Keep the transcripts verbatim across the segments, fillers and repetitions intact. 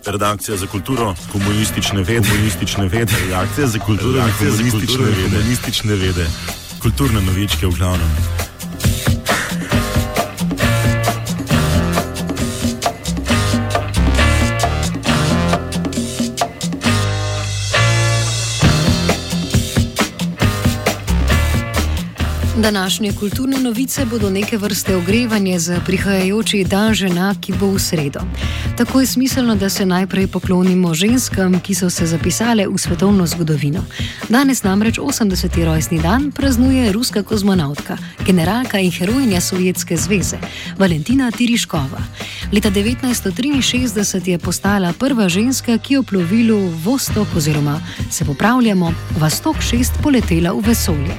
Redakcija za kulturo, komunistične vede, komunistične vede, redakcija za kulturo, redakcija za kulturo, komunistične vede, kulturne novičke v glavnem. Današnje kulturne novice bodo neke vrste ogrevanje za prihajajoči dan žena, ki bo v sredo. Tako je smiselno, da se najprej poklonimo ženskam, ki so se zapisale v svetovno zgodovino. Danes namreč osemdeseti rojstni dan praznuje ruska kozmonavtka, generalka in herojinja Sovjetske zveze, Valentina Tiriškova. Leta devetnajststo triinšestdeset je postala prva ženska, ki je v plovilu Vostok oziroma, se popravljamo, Vostok šest poletela v vesolje.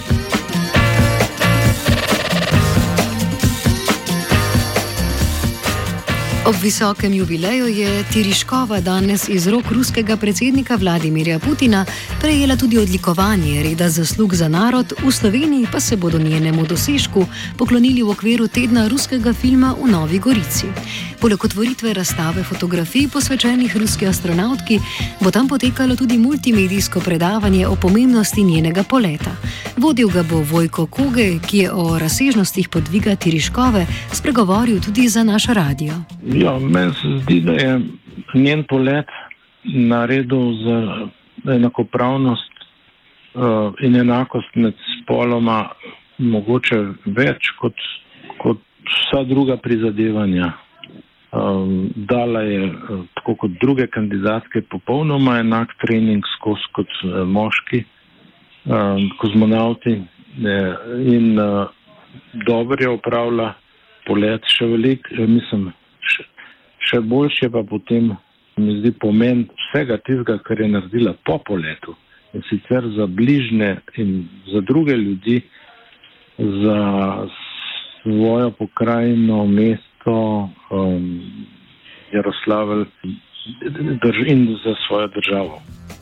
Ob visokem jubileju je Tiriškova danes iz rok ruskega predsednika Vladimirja Putina prejela tudi odlikovanje reda zaslug za narod, v Sloveniji pa se bodo njenemu dosežku poklonili v okviru tedna ruskega filma v Novi Gorici. Poleg otvoritve razstave fotografij posvečenih ruski astronavtki bo tam potekalo tudi multimedijsko predavanje o pomembnosti njenega poleta. Vodil ga bo Vojko Koge, ki je o razsežnostih podviga Tiriškove spregovoril tudi za naš radio. Ja, meni se zdi, da je njen polet naredil za enakopravnost uh, in enakost med spoloma mogoče več kot, kot vsa druga prizadevanja. Um, dala je, uh, tako kot druge kandidatke, popolnoma enak trening skozi kot uh, moški um, kozmonavti ne, in uh, dobro je opravila polet še veliko, uh, mislim, še, še boljše je pa potem, mi zdi, pomen vsega tistega, kar je naredila po poletu. In sicer za bližnje in za druge ljudi, za svojo pokrajino, mesto, um, Jaroslavelj in za svojo državo.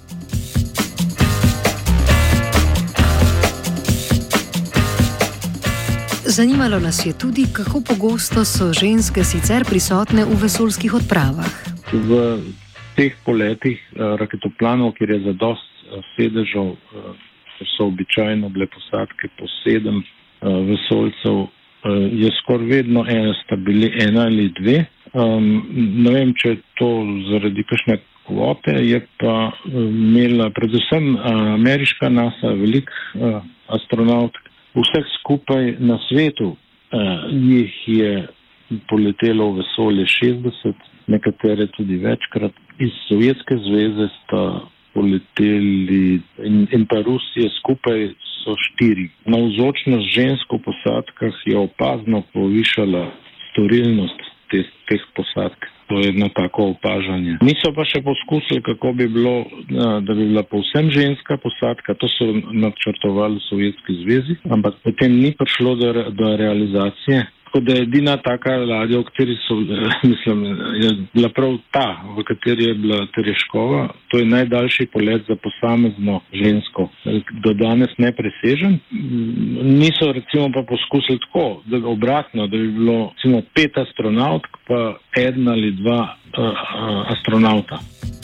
Zanimalo nas je tudi, kako pogosto so ženske sicer prisotne v vesoljskih odpravah. V teh poletih raketoplanov, kjer je zadost sedežev, so običajno bile posadke po sedem vesoljcev, je skoraj vedno ena, sta bili ena ali dve. Um, ne vem, če je to zaradi kakšne kvote, je pa imela predvsem ameriška NASA veliko uh, astronautk. Vseh skupaj na svetu uh, jih je poletelo v vesolje šestdeset, nekatere tudi večkrat. Iz Sovjetske zveze sta poleteli in, in pa Rusije skupaj so štiri. Navzočnost žensk v posadkah je opazno povišala storilnost teh, teh posadk. To je jedno tako opažanje. Niso pa še poskusili, kako bi bilo, da bi bila povsem ženska posadka. To so načrtovali v Sovjetski zvezi, ampak potem ni prišlo do, do realizacije. Tako da je edina taka ladja, v kateri so, mislim, je bila prav ta, v kateri je bila Tiriškova. To je najdaljši polet za posamezno žensko. Do danes nepresežen. Niso recimo pa poskusili tako, da obratno, da bi bilo recimo pet astronautk, pa eden ali dva uh, uh, astronauta.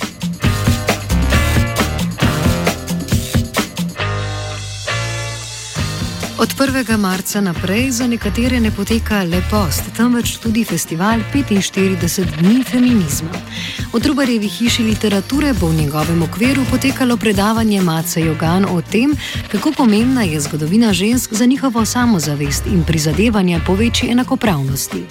Od prvega marca naprej za nekatere ne poteka le post, temveč tudi festival petinštirideset dni feminizma. V Trubarjevi hiši literature bo v njegovem okviru potekalo predavanje Mace Jogan o tem, kako pomembna je zgodovina žensk za njihovo samozavest in prizadevanja po večji enakopravnosti.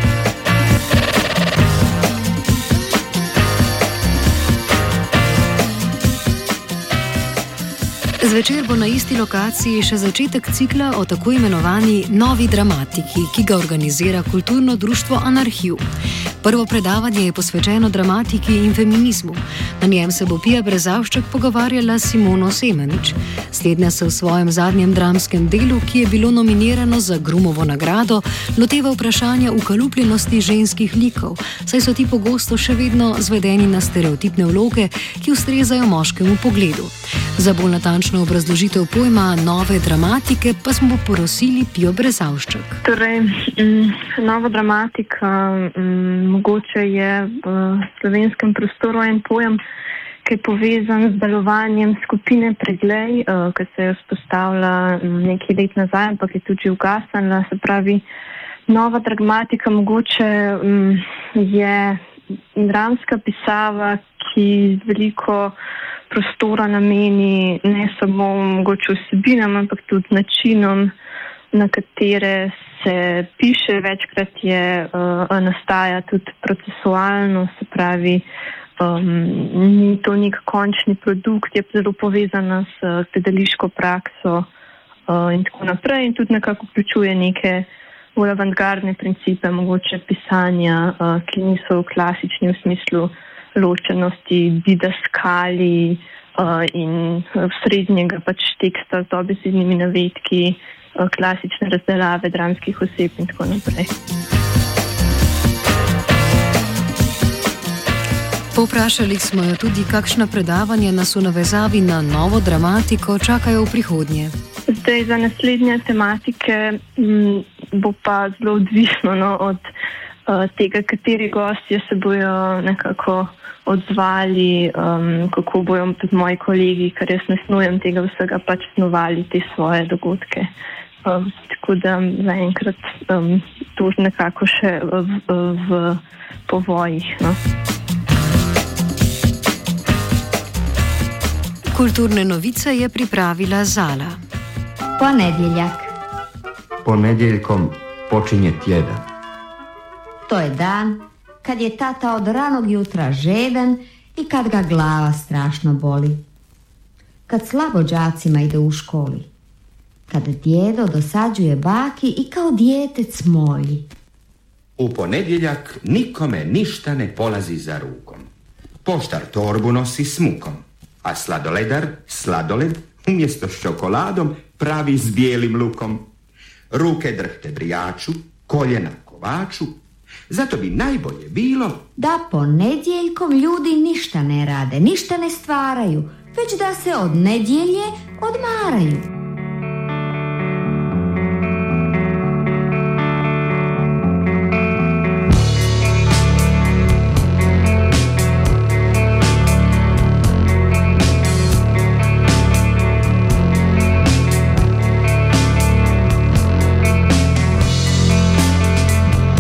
Zvečer bo na isti lokaciji še začetek cikla o tako imenovani novi dramatiki, ki ga organizira kulturno društvo Anarhiv. Prvo predavanje je posvečeno dramatiki in feminizmu. Na njem se bo Pija Brezavšček pogovarjala s Simono Semenič. Slednja se v svojem zadnjem dramskem delu, ki je bilo nominirano za Grumovo nagrado, loteva vprašanja ukalupljenosti ženskih likov, saj so ti pogosto še vedno zvedeni na stereotipne vloge, ki ustrezajo moškemu pogledu. Za bolj natančno obrazložitev pojma nove dramatike pa smo porosili Pijo Brezavšček. Torej, m, nova dramatika m, mogoče je v slovenskem prostoru en pojem, ki je povezan z delovanjem skupine Preglej, uh, ki se je vzpostavila nekaj let nazaj, ampak je tudi že ugasnila. Se pravi, nova dramatika mogoče um, je dramska pisava, ki veliko prostora nameni ne samo mogoče vsebinam, ampak tudi načinom, na katere se piše. Večkrat je uh, nastaja tudi procesualno, se pravi, Um, ni to nek končni produkt, je zelo povezana s gledališko prakso uh, in tako naprej, in tudi nekako vključuje neke bolj avantgardne principe, mogoče pisanja, uh, ki niso klasični v smislu ločenosti, didaskali uh, in srednjega pač teksta z dobesednimi navedki, uh, klasične razdelave dramskih oseb in tako naprej. Povprašali smo jo tudi, kakšna predavanja nas v navezavi na novo dramatiko čakajo v prihodnje. Zdaj, za naslednje tematike m, bo pa zelo odvisno no, od uh, tega, kateri gostje se bojo nekako odzvali, um, kako bojo tudi moji kolegi, ker jaz ne snujem tega vsega, pač snovali te svoje dogodke. Um, tako da zaenkrat um, to nekako še v, v, v povojih. No. Kulturne novice je pripravila Zala. Ponedjeljak. Ponedjeljkom počinje tjedan. To je dan kad je tata od ranog jutra žedan i kad ga glava strašno boli. Kad slabo đacima ide u školi. Kad djedo dosađuje baki i kao djetec molji. U ponedjeljak nikome ništa ne polazi za rukom. Poštar torbu nosi s mukom, a sladoledar sladoled umjesto s čokoladom pravi s bijelim lukom. Ruke drhte brijaču, koljena kovaču, zato bi najbolje bilo da ponedjeljkom ljudi ništa ne rade, ništa ne stvaraju, već da se od nedjelje odmaraju.